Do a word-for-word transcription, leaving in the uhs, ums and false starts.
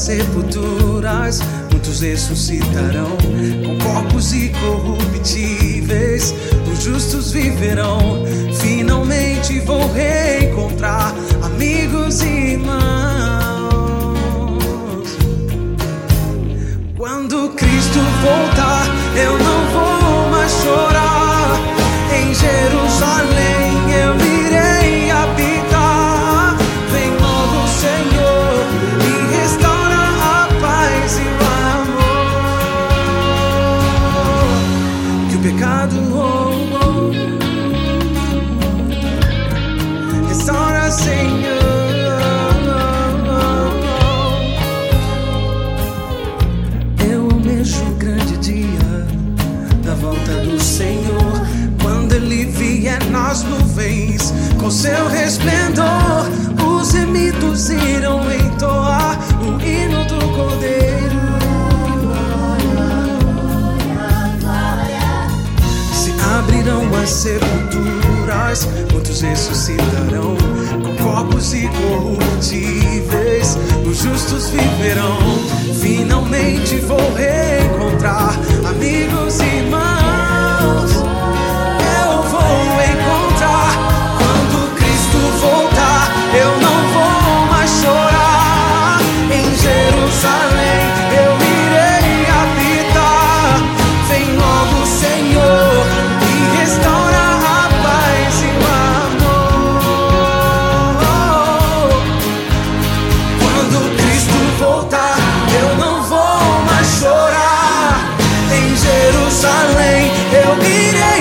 sepulturas, muitos ressuscitarão, com corpos incorruptíveis, os justos viverão. Finalmente vou reencontrar amigos e irmãos. Quando Cristo voltar, eu não vou mais chorar. Em Jerusalém eu irei habitar. Vem logo, Senhor, e restaura a paz e o amor que o pecado roubou. Restaura, Senhor. Eu almejo o grande dia da volta do Senhor, quando Ele vier nas nuvens com seu resplendor. Os remidos irão entoar o hino do Cordeiro. Se abrirão as sepulturas, muitos ressuscitarão, com corpos incorruptíveis, os justos viverão. Finalmente vou reencontrar amigos e irmãos. Eu vou encontrar. Quando Cristo voltar, eu não vou mais chorar. Em Jerusalém eu irei habitar. Vem logo, Senhor, e restaura a paz e o amor. Quando Cristo voltar, eu não vou mais chorar. Em Jerusalém eu irei